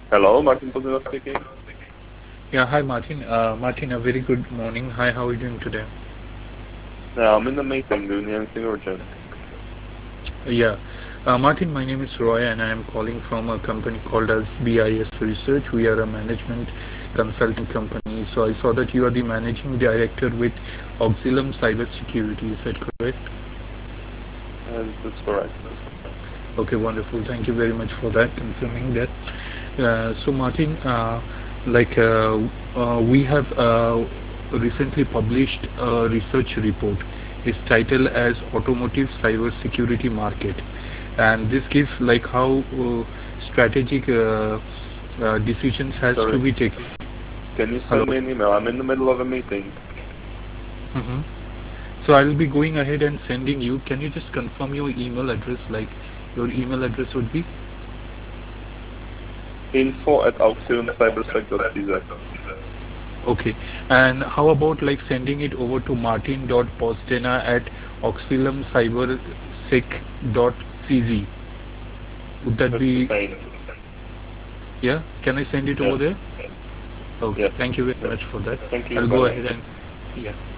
Hello, Martin Podila speaking. Yeah, hi Martin. Martin, a very good morning. Hi, how are you doing today? Yeah, I'm in the meeting. Do you need anything urgent? Yeah, Martin, my name is Roy and I am calling from a company called as BIS Research. We are a management consulting company. So I saw that you are the managing director with Auxilium Cybersecurity. Is that correct? That's correct. Okay, wonderful. Thank you very much for that, confirming that. So Martin, like we have recently published a research report. It's titled as Automotive Cybersecurity Market, and this gives like how strategic decisions has to Sorry. be taken. Can you Hello. send me an email? I'm in the middle of a meeting. hmm So I'll be going ahead and sending you. Can you just confirm your email address? Like your email address would be info@auxiliumcybersec.cz. okay. And how about like sending it over to martin.postena at auxiliumcybersec.cz? Would that That's the be, same. yeah? Can I send it over Yeah. there? Okay, Yes. thank you very Yes. much for that. Thank you. I'll Bye go bye. ahead and, yeah.